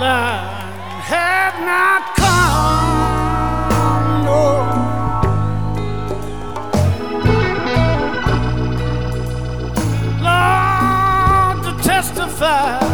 line had not come, no. Lord, to testify